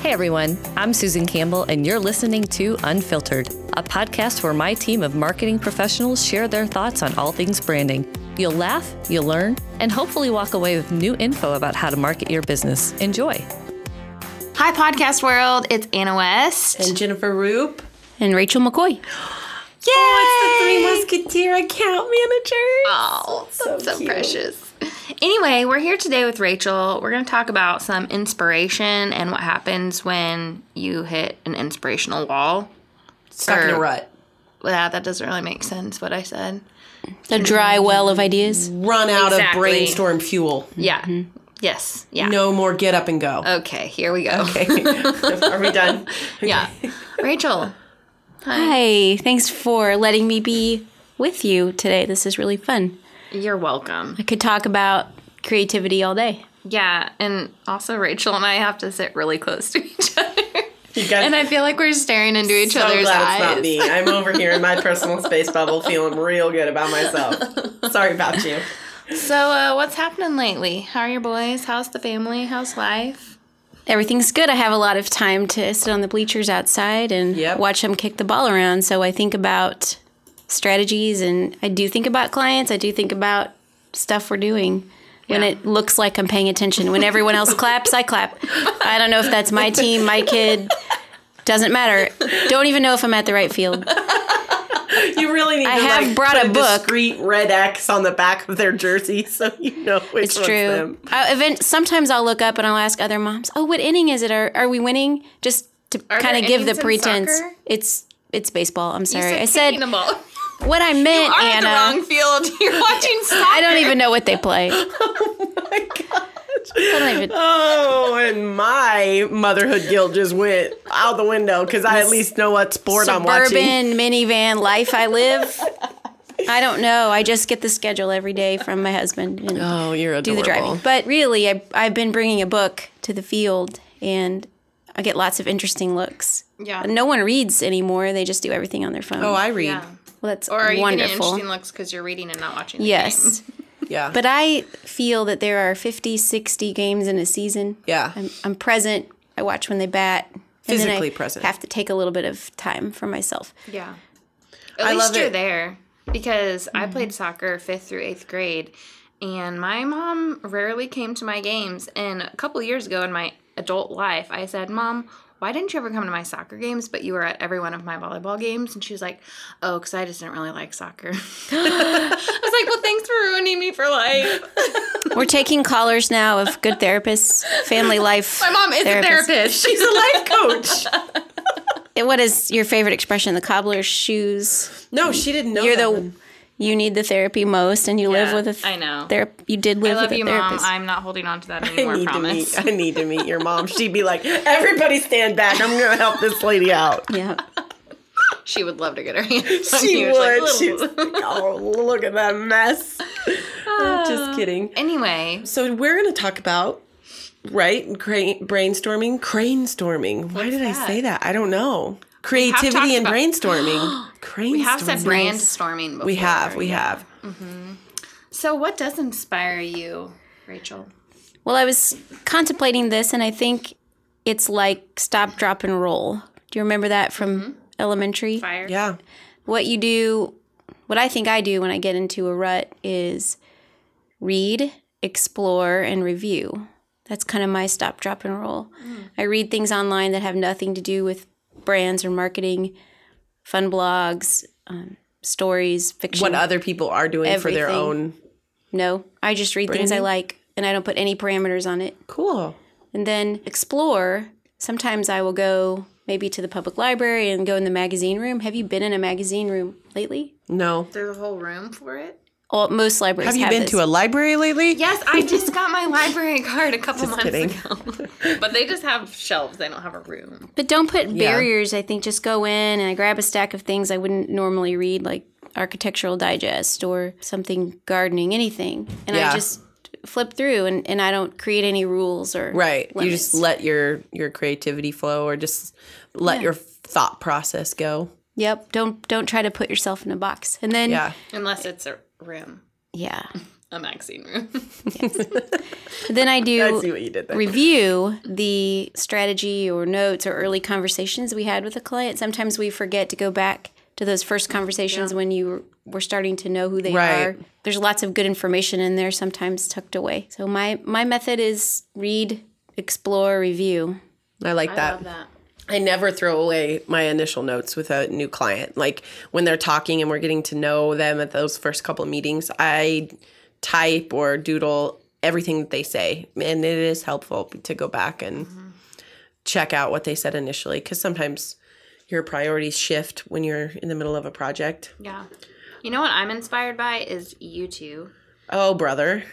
Hey everyone, I'm Susan Campbell, and you're listening to Unfiltered, a podcast where my team of marketing professionals share their thoughts on all things branding. You'll laugh, you'll learn, and hopefully walk away with new info about how to market your business. Enjoy. Hi, podcast world. It's Anna West. And Jennifer Roop. And Rachel McCoy. Yay! Oh, it's the Three Musketeer account managers. Oh, so cute. precious. Anyway, we're here today with Rachel. We're going to talk about some inspiration and what happens when you hit an inspirational wall. Stuck in a rut. Yeah, that doesn't really make sense, what I said. A dry well of ideas. Run out of Exactly. brainstorm fuel. Yeah. Mm-hmm. Yes. Yeah. No more get up and go. Okay, here we go. Okay. Are we done? Yeah. Rachel. Hi. Thanks for letting me be with you today. This is really fun. You're welcome. I could talk about creativity all day. Yeah, and also Rachel and I have to sit really close to each other. You guys, And I feel like we're staring into each so other's glad eyes. it's not me. I'm over here in my personal space bubble feeling real good about myself. Sorry about you. So, what's happening lately? How are your boys? How's the family? How's life? Everything's good. I have a lot of time to sit on the bleachers outside and watch them kick the ball around. So I think about strategies, and I do think about clients. I do think about stuff we're doing. When it looks like I'm paying attention. When everyone else claps, I clap. I don't know if that's my team, my kid. Doesn't matter. Don't even know if I'm at the right field. You really need I to have brought put a book. discreet red X on the back of their jersey so you know which It's one's true. them. Sometimes I'll look up and I'll ask other moms, "Oh, what inning is it? Are we winning?" Just to kind of give the innings in pretense. soccer? It's baseball. I'm sorry. You I said kicking the ball. what I meant, You are Anna. at the wrong field. You're watching soccer. I don't even know what they play. Oh my gosh. I don't even. Oh, and my motherhood guilt just went out the window because I at least know what sport I'm watching. Suburban minivan life I live. I don't know. I just get the schedule every day from my husband and Oh, you're do adorable. the driving. But really, I've been bringing a book to the field, and I get lots of interesting looks. Yeah. No one reads anymore. They just do everything on their phone. Oh, I read. Yeah. Well, that's Or are you getting wonderful. interesting looks because you're reading and not watching the Yes. game? Yeah. But I feel that there are 50, 60 games in a season. Yeah. I'm present. I watch when they bat. And Physically then I present. have to take a little bit of time for myself. Yeah. At I least love you're it. there. Because I played soccer 5th through 8th grade, and my mom rarely came to my games. And a couple of years ago in my adult life, I said, "Mom, why didn't you ever come to my soccer games, but you were at every one of my volleyball games?" And she was like, "Oh, because I just didn't really like soccer." I was like, "Well, thanks for ruining me for life." We're taking callers now of good therapists, family life. My mom is therapists. a therapist. She's a life coach. What is your favorite expression? The cobbler's shoes. No, she didn't know You're that the one. you need the therapy most, and you live with a I know. You did I live love with a you, Mom. therapist. I'm not holding on to that anymore, promise. I need to meet your mom. She'd be like, "Everybody stand back. I'm going to help this lady out." Yeah. She would love to get her hands on She you. would. It's She's like, like, "Oh, look at that mess." Just kidding. Anyway, So we're going to talk about, right, brainstorming. Why did I that? say that? I don't know. talked Creativity and about- brainstorming. we have said Brainstorming. brainstorming before. We have. yeah. So what does inspire you, Rachel? Well, I was contemplating this, and I think it's like stop, drop, and roll. Do you remember that from elementary? Fire? Yeah. What you do, what I think I do when I get into a rut is read, explore, and review. That's kind of my stop, drop, and roll. I read things online that have nothing to do with brands or marketing, fun blogs, stories, fiction. What other people are doing for their Everything. own. No, I just read things I Branding? like, and I don't put any parameters on it. Cool. And then explore. Sometimes I will go maybe to the public library and go in the magazine room. Have you been in a magazine room lately? No. There's a whole room for it? Well, most libraries Have you been this. to a library lately? Yes, I just got my library card a couple months kidding. ago. But they just have shelves. They don't have a room. But don't put barriers. I think just go in and I grab a stack of things I wouldn't normally read, like Architectural Digest or something gardening, anything. And Yeah. I just flip through and I don't create any rules or Right. You limits. just let your creativity flow or just let your thought process go. Yep. Don't try to put yourself in a box. And then Yeah. Unless it's a room. yeah. a Maxine room. Then I do I see what you did there. review the strategy or notes or early conversations we had with a client. Sometimes we forget to go back to those first conversations when you were starting to know who they are. There's lots of good information in there, sometimes tucked away. So my method is read, explore, review. I like that. I love that. I never throw away my initial notes with a new client. Like when they're talking and we're getting to know them at those first couple of meetings, I type or doodle everything that they say. And it is helpful to go back and check out what they said initially, because sometimes your priorities shift when you're in the middle of a project. Yeah. You know what I'm inspired by is you two. Oh, brother.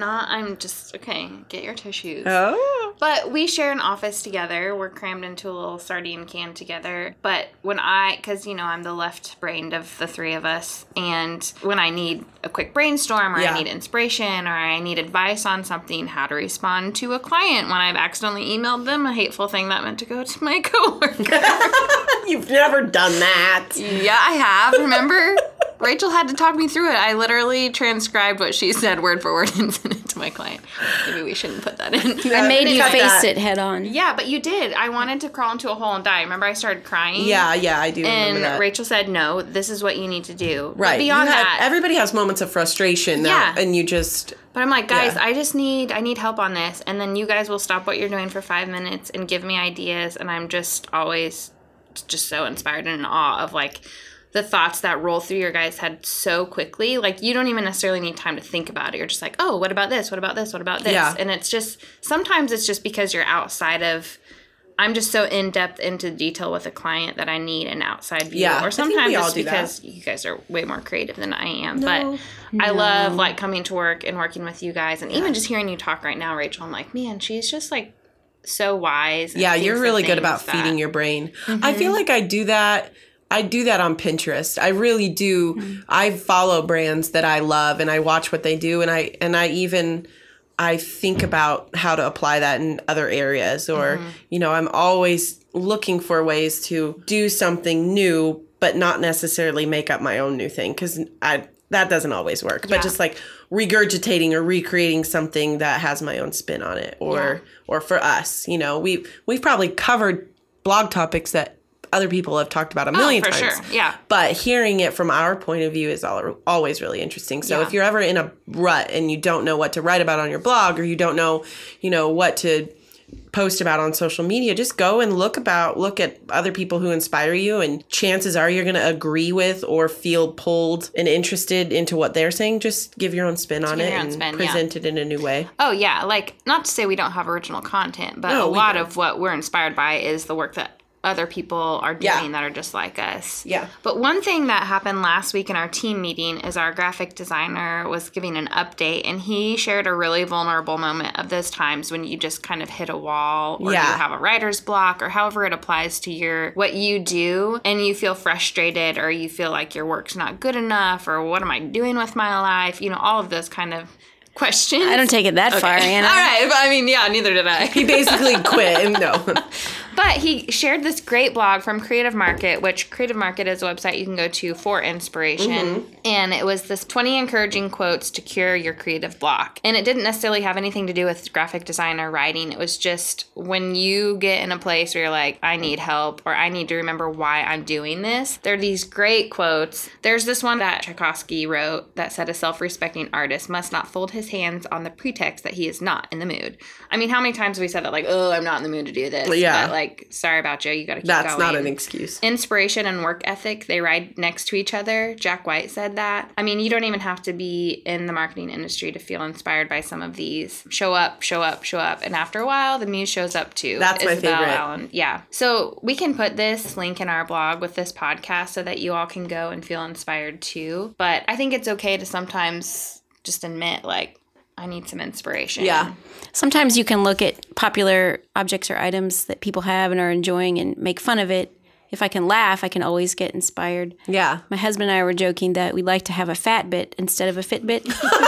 I'm just, okay, get your tissues. Oh. But we share an office together. We're crammed into a little sardine can together. But when because, I'm the left-brained of the three of us. And when I need a quick brainstorm or I need inspiration or I need advice on something, how to respond to a client when I've accidentally emailed them a hateful thing that meant to go to my coworker. You've never done that. Yeah, I have. Remember? Rachel had to talk me through it. I literally transcribed what she said word for word and sent it to my client. Maybe we shouldn't put that in. I made you face it head on. Yeah, but you did. I wanted to crawl into a hole and die. Remember I started crying? Yeah, I do remember that. And Rachel said, no, this is what you need to do. Right. But beyond that. Everybody has moments of frustration. And you just... But I'm like, guys, I need help on this. And then you guys will stop what you're doing for 5 minutes and give me ideas. And I'm just always just so inspired and in awe of like the thoughts that roll through your guys' head so quickly. Like, you don't even necessarily need time to think about it. You're just like, oh, what about this? What about this? What about this? Yeah. And it's just, sometimes it's just because you're outside of, I'm just so in-depth into detail with a client that I need an outside view. Yeah, or sometimes it's do because you guys are way more creative than I am. But I love, like, coming to work and working with you guys. And even just hearing you talk right now, Rachel, I'm like, man, she's just, like, so wise. And you're really good about feeding your brain. I feel like I do that on Pinterest. I really do. Mm-hmm. I follow brands that I love and I watch what they do, and I think about how to apply that in other areas, or I'm always looking for ways to do something new but not necessarily make up my own new thing, cuz that doesn't always work. But just like regurgitating or recreating something that has my own spin on it, or for us, we've probably covered blog topics that other people have talked about a million times. Sure. Yeah. But hearing it from our point of view is always really interesting. So if you're ever in a rut and you don't know what to write about on your blog, or you don't know, what to post about on social media, just go and look at other people who inspire you, and chances are you're going to agree with or feel pulled and interested into what they're saying. Just give your own spin on it and present it in a new way. Oh, yeah. Like, not to say we don't have original content, but a lot of what we're inspired by is the work that other people are doing that are just like us. Yeah. But one thing that happened last week in our team meeting is our graphic designer was giving an update, and he shared a really vulnerable moment of those times when you just kind of hit a wall, or you have a writer's block, or however it applies to what you do, and you feel frustrated, or you feel like your work's not good enough, or what am I doing with my life? All of those kind of questions. I don't take it that far, Anna. All right. But I mean, neither did I. He basically quit. And no. But he shared this great blog from Creative Market, which Creative Market is a website you can go to for inspiration. Mm-hmm. And it was this 20 encouraging quotes to cure your creative block. And it didn't necessarily have anything to do with graphic design or writing. It was just when you get in a place where you're like, I need help, or I need to remember why I'm doing this. There are these great quotes. There's this one that Tchaikovsky wrote that said, a self-respecting artist must not fold his hands on the pretext that he is not in the mood. I mean, how many times have we said that, like, oh, I'm not in the mood to do this. Yeah. But, like, sorry about you. You got to keep going. That's not an excuse. Inspiration and work ethic, they ride next to each other. Jack White said that. I mean, you don't even have to be in the marketing industry to feel inspired by some of these. Show up, show up, show up. And after a while, the muse shows up too. That's Isabel my favorite. Allen. Yeah. So we can put this link in our blog with this podcast so that you all can go and feel inspired too. But I think it's okay to sometimes just admit, like, I need some inspiration. Yeah. Sometimes you can look at popular objects or items that people have and are enjoying and make fun of it. If I can laugh, I can always get inspired. Yeah. My husband and I were joking that we'd like to have a Fatbit instead of a Fitbit.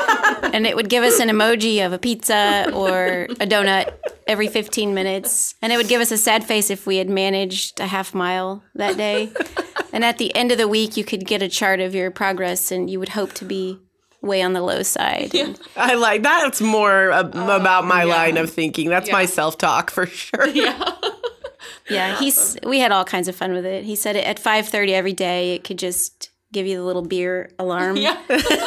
And it would give us an emoji of a pizza or a donut every 15 minutes. And it would give us a sad face if we had managed a half mile that day. And at the end of the week, you could get a chart of your progress, and you would hope to be way on the low side. Yeah. I like that. It's more about my line of thinking. That's my self-talk for sure. Yeah. Yeah, we had all kinds of fun with it. He said it at 5:30 every day. It could just give you the little beer alarm. Yeah.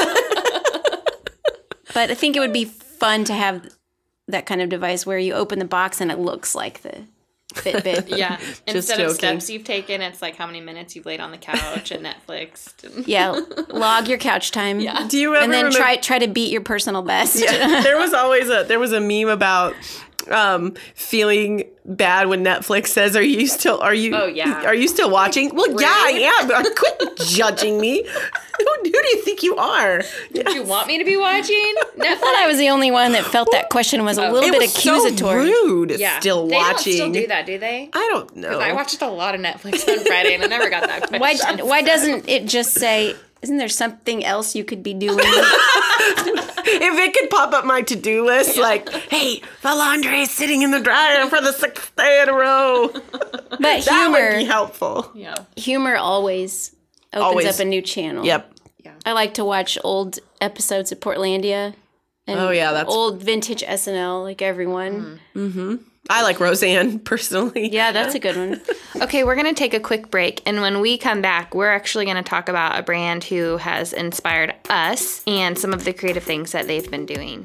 But I think it would be fun to have that kind of device where you open the box and it looks like the Fitbit. Yeah. Instead joking. of steps you've taken, it's like how many minutes you've laid on the couch and Netflixed. Yeah, log your couch time. Yeah. Do you ever And then remember- try to beat your personal best. Yeah, there was a meme about feeling bad when Netflix says, are you still watching? Well, yeah, I am. Quit judging me. Who do you think you are? Did you want me to be watching Netflix? I thought I was the only one that felt that question was a little It bit was accusatory. so rude. Yeah. Still They watching. don't still do that, do they? I don't know. I watched a lot of Netflix on Friday and I never got that question. Why doesn't it just say, isn't there something else you could be doing? If it could pop up my to-do list, like, hey, the laundry is sitting in the dryer for the 6th day in a row. But That would be helpful. Yeah. humor always opens up a new channel. Yep. I like to watch old episodes of Portlandia. And that's old vintage SNL, like everyone. I like Roseanne personally. Yeah, that's a good one. Okay, we're going to take a quick break. And when we come back, we're actually going to talk about a brand who has inspired us and some of the creative things that they've been doing.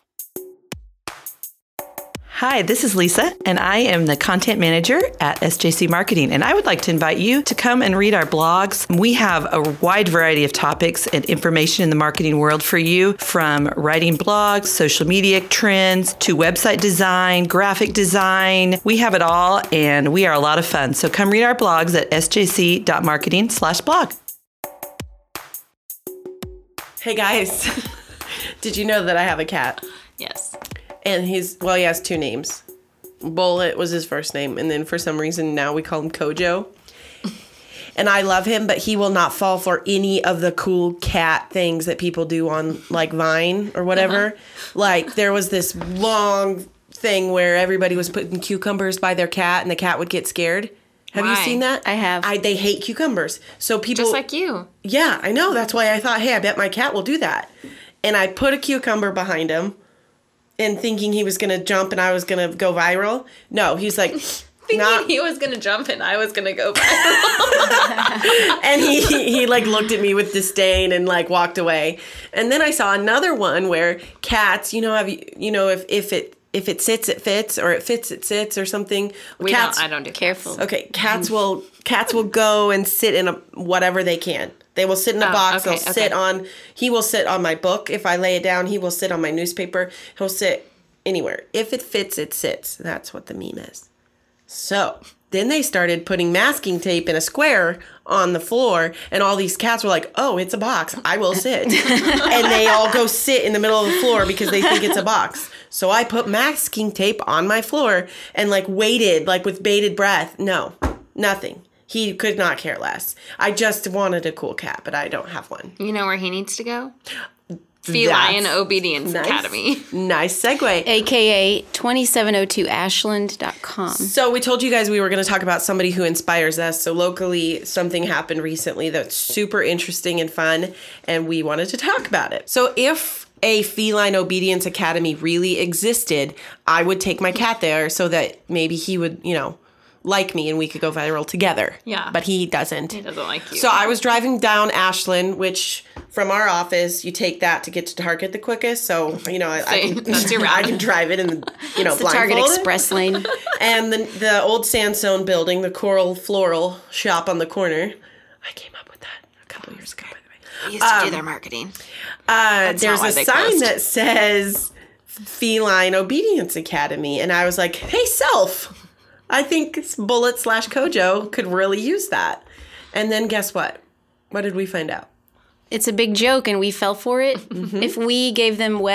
Hi, this is Lisa, and I am the content manager at SJC Marketing, and I would like to invite you to come and read our blogs. We have a wide variety of topics and information in the marketing world for you, from writing blogs, social media trends, to website design, graphic design. We have it all, and we are a lot of fun. So come read our blogs at sjc.marketing/blog. Hey, guys. Did you know that I have a cat? Yes. And he has 2 names. Bullet was his first name, and then for some reason now we call him Kojo. And I love him, but he will not fall for any of the cool cat things that people do on like Vine or whatever. Like there was this long thing where everybody was putting cucumbers by their cat and the cat would get scared. Have you Why? seen that? I have. They hate cucumbers. So people Just like you. Yeah, I know. That's why I thought, hey, I bet my cat will do that. And I put a cucumber behind him. And thinking he was going to jump and I was going to go viral. No, he's like... Thinking he was going to jump and I was going to go viral. And he like looked at me with disdain and like walked away. And then I saw another one where cats, if it sits, it fits, or it fits, it sits, or something. I don't do Careful. Okay, cats will go and sit in whatever they can. They will sit in a box. Okay, He will sit on my book. If I lay it down, he will sit on my newspaper. He'll sit anywhere. If it fits, it sits. That's what the meme is. So then they started putting masking tape in a square on the floor, and all these cats were like, oh, it's a box. I will sit. And they all go sit in the middle of the floor because they think it's a box. So I put masking tape on my floor and like waited, like with bated breath. No, nothing. He could not care less. I just wanted a cool cat, but I don't have one. You know where he needs to go? Feline Obedience Academy. Nice segue. AKA 2702ashland.com. So we told you guys we were going to talk about somebody who inspires us. So locally, something happened recently that's super interesting and fun, and we wanted to talk about it. So if a Feline Obedience Academy really existed, I would take my cat there so that maybe he would, like me and we could go viral together. Yeah. But he doesn't. He doesn't like you. So I was driving down Ashland, which from our office, you take that to get to Target the quickest. So, That's your route. I can drive it in the, It's the Target blindfolded. Express lane. And the old Sandstone building, the Coral Floral shop on the corner. I came up with that a couple years ago, by the way. They used to do their marketing. There's not why a they sign closed. that says Feline Obedience Academy. And I was like, hey, self, I think Bullet/Kojo could really use that. And then guess what? What did we find out? It's a big joke and we fell for it. If we gave them web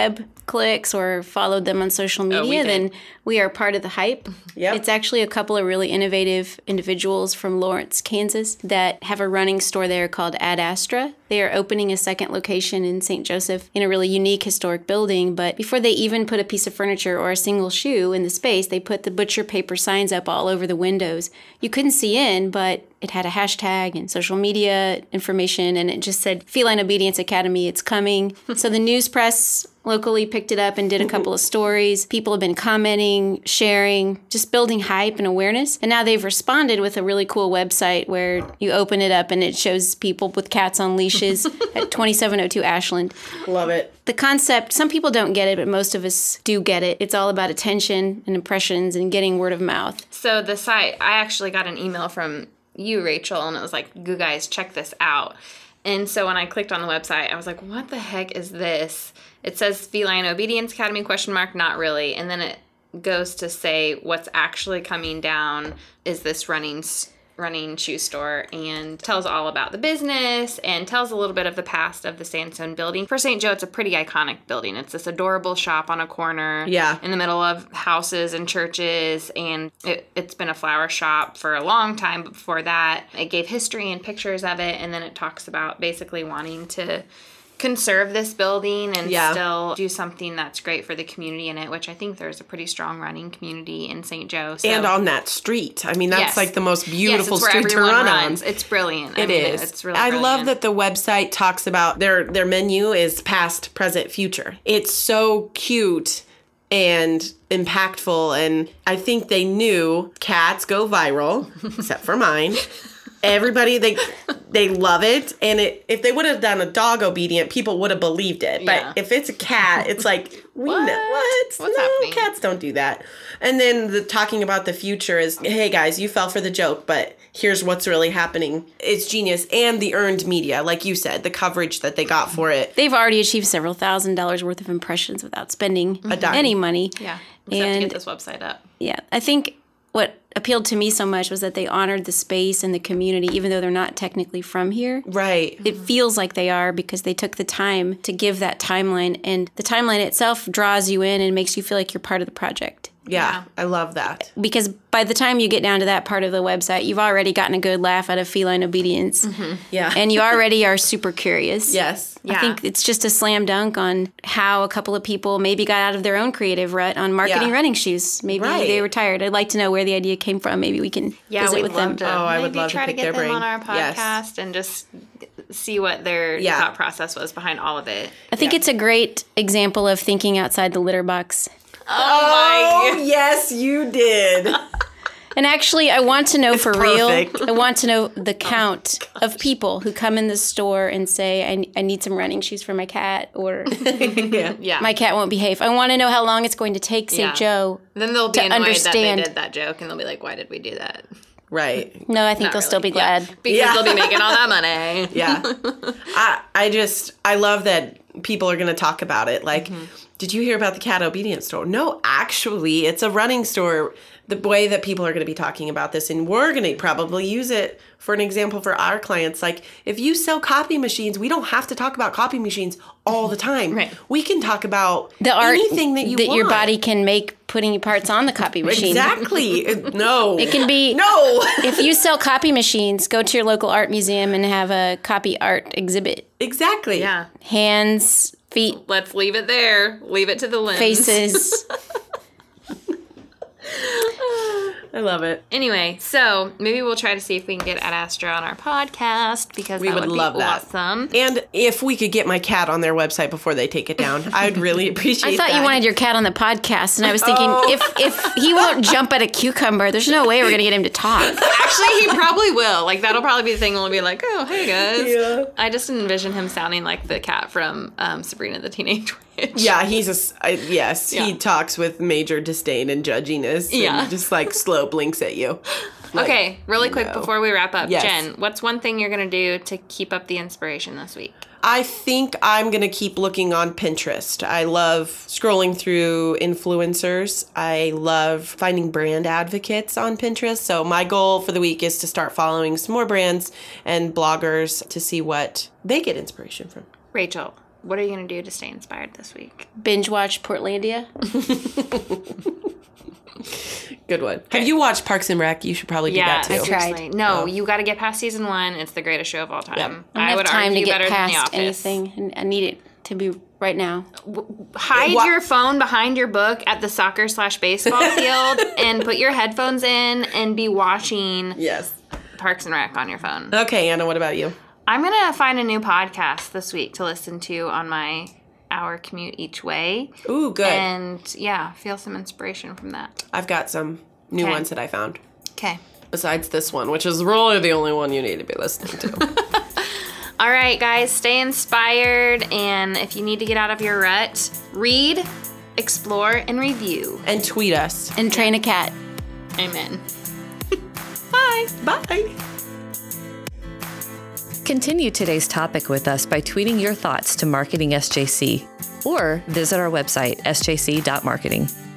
clicks or followed them on social media, then we are part of the hype. Yep. It's actually a couple of really innovative individuals from Lawrence, Kansas, that have a running store there called Ad Astra. They are opening a second location in St. Joseph in a really unique historic building. But before they even put a piece of furniture or a single shoe in the space, they put the butcher paper signs up all over the windows. You couldn't see in, but it had a hashtag and social media information, and it just said Feline Obedience Academy, it's coming. So the news press locally picked it up and did a couple of stories. People have been commenting, sharing, just building hype and awareness. And now they've responded with a really cool website where you open it up and it shows people with cats on leashes at 2702 Ashland. Love it. The concept, some people don't get it, but most of us do get it. It's all about attention and impressions and getting word of mouth. So the site, I actually got an email from you, Rachel, and it was like, you guys, check this out. And so when I clicked on the website, I was like, what the heck is this? It says Feline Obedience Academy, ? Not really. And then it goes to say what's actually coming down is this running shoe store, and tells all about the business and tells a little bit of the past of the Sandstone building. For St. Joe, it's a pretty iconic building. It's this adorable shop on a corner in the middle of houses and churches, and it's been a flower shop for a long time before that. It gave history and pictures of it, and then it talks about basically wanting to conserve this building and still do something that's great for the community in it, which I think there's a pretty strong running community in St. Joe. So. And on that street. I mean, that's like the most beautiful street to run on. It's brilliant. It is. It's really brilliant. I love that the website talks about their menu is past, present, future. It's so cute and impactful, and I think they knew cats go viral, except for mine. Everybody, they love it. And if they would have done a dog obedient, people would have believed it. But if it's a cat, it's like, we know what? What's happening? Cats don't do that. And then the talking about the future is, hey guys, you fell for the joke, but here's what's really happening. It's genius. And the earned media, like you said, the coverage that they got for it. They've already achieved several $1,000s worth of impressions without spending any money. Yeah. Except to get this website up. Yeah. I think what appealed to me so much was that they honored the space and the community, even though they're not technically from here. Right. It feels like they are because they took the time to give that timeline, and the timeline itself draws you in and makes you feel like you're part of the project. Yeah, I love that. Because by the time you get down to that part of the website, you've already gotten a good laugh out of feline obedience. Mm-hmm. Yeah. And you already are super curious. Yes. I think it's just a slam dunk on how a couple of people maybe got out of their own creative rut on marketing running shoes. Maybe they were tired. I'd like to know where the idea came from. Maybe we can visit with them. I would love to try to pick get their them brain. on our podcast and just see what their thought process was behind all of it. I think it's a great example of thinking outside the litter box. Oh yes, you did. And actually, I want to know for perfect. real, I want to know the count of people who come in the store and say, I need some running shoes for my cat, or my cat won't behave. I want to know how long it's going to take St. Joe then they'll be to annoyed understand. that they did that joke, and they'll be like, why did we do that? Right. No, I think they'll still be glad. Because they'll be making all that money. Yeah. I love that people are going to talk about it. Like, did you hear about the cat obedience store? No, actually, it's a running store. The way that people are going to be talking about this, and we're going to probably use it for an example for our clients. Like, if you sell copy machines, we don't have to talk about copy machines all the time. Right. We can talk about the art anything that you want. Your body can make putting parts on the copy machine. Exactly. No. It can be. No. If you sell copy machines, go to your local art museum and have a copy art exhibit. Exactly. Yeah. Hands, feet. Let's leave it there. Leave it to the limbs. Faces. I love it. Anyway, so maybe we'll try to see if we can get Ad Astra on our podcast, because we that would love be that. Awesome. And if we could get my cat on their website before they take it down, I'd really appreciate that. I thought you wanted your cat on the podcast, and I was thinking, if he won't jump at a cucumber, there's no way we're going to get him to talk. Actually, he probably will. Like, that'll probably be the thing. We'll be like, oh, hey, guys. Yeah. I just envision him sounding like the cat from Sabrina the Teenage Witch. Yeah, he talks with major disdain and judginess. Yeah. And just like slow blinks at you. Like, okay, really quick before we wrap up. Yes. Jen, what's one thing you're going to do to keep up the inspiration this week? I think I'm going to keep looking on Pinterest. I love scrolling through influencers. I love finding brand advocates on Pinterest. So my goal for the week is to start following some more brands and bloggers to see what they get inspiration from. Rachel, What are you going to do to stay inspired this week? Binge watch Portlandia. Good one. Have you watched Parks and Rec? You should probably do that too. I tried. No, you got to get past season 1. It's the greatest show of all time. Yep. I would have time to get past anything, and I need it to be right now. Hide your phone behind your book at the soccer/baseball field and put your headphones in and be watching Parks and Rec on your phone. Okay, Anna, what about you? I'm going to find a new podcast this week to listen to on my hour commute each way. Ooh, good. And feel some inspiration from that. I've got some new ones that I found. Okay. Besides this one, which is really the only one you need to be listening to. All right, guys, stay inspired. And if you need to get out of your rut, read, explore, and review. And tweet us. And train a cat. Amen. Bye. Bye. Continue today's topic with us by tweeting your thoughts to Marketing SJC or visit our website, sjc.marketing.